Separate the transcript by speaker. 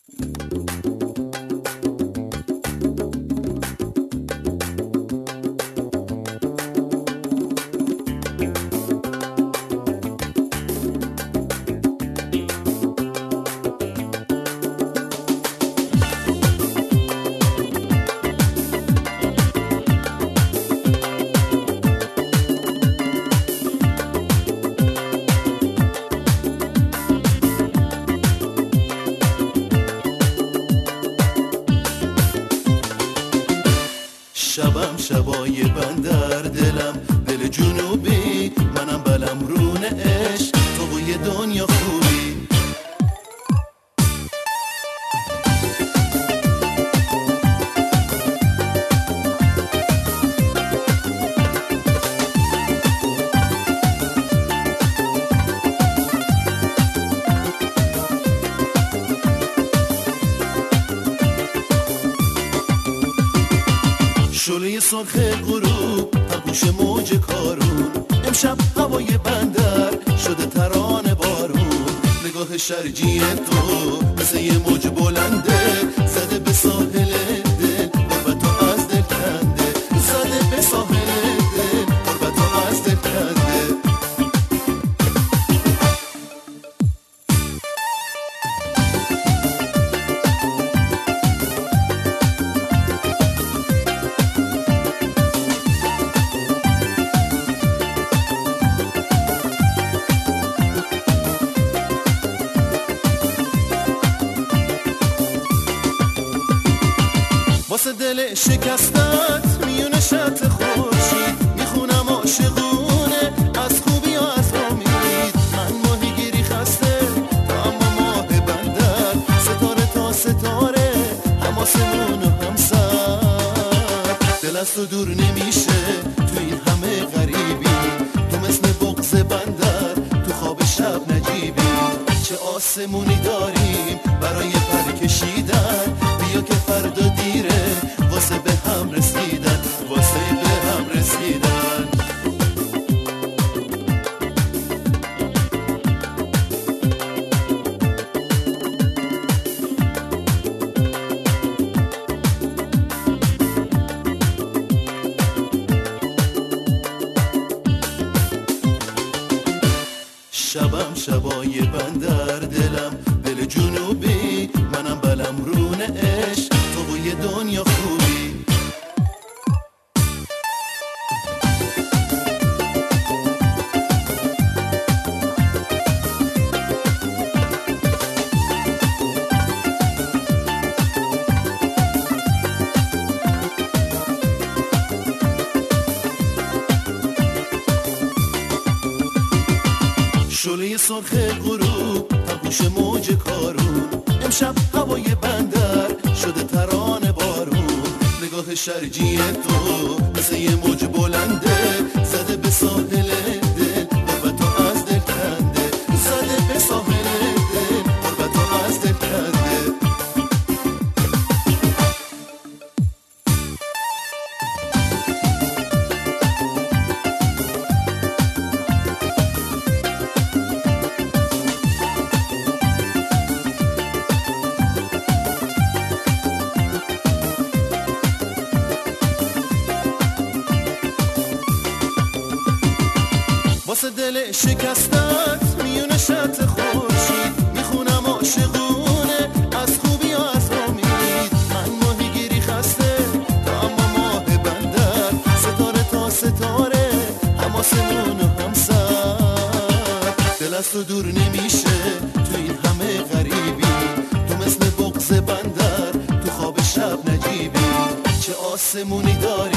Speaker 1: شبم شبای بندر، دلم دل جنوبی، منم بلم رون عشق، تو و یه دنیا خوبی. شعله سرخ غروب پرگوش موج کارون، امشب هوای بندر شده ترانه بارون. نگاه شرجی تو مثل یه موج بلنده، زده به ساحل دل غربتو از دل کنده، زده به ساحل دل غربتو از دل کنده. واسه دل شکستت میونه شط خورشید، میخونم عاشقونه از خوبی ها از امید. من ماهیگیری خسته تو اما ماه بندر، ستاره تا ستاره هم آسمون و هم سر. دل از تو دور نمیشه تو این همه غریبی، تو مثل بغض بندر تو خواب شب نجیبی. چه آسمونی داریم برای پر کشیدن، بیا که فردا دیره واسه به هم رسیدن، واسه به هم رسیدن. شبم شبای بندر، دلم دل جنوبی، منم بلم رون عشق، تو و یه دنیا خوبی. شعله سرخ غروب پرگوش موج کارون، امشب هوای بندر شده ترانه بارون. نگاه شرجی تو مثل یه موج بلنده، زده به ساحل دل غربتو از دل کنده، زده به ساحل دل غربتو از دل کنده. واسه دل شکستت میونه شط خورشید، میخونم عاشقونه از خوبی ها از امید. من ماهیگیری خسته تو اما ماه بندر، ستاره تا ستاره هم آسمون و هم سر. دل از تو دور نمیشه تو این همه غریبی، تو مثل بغض بندر تو خواب شب نجیبی. چه آسمونی داری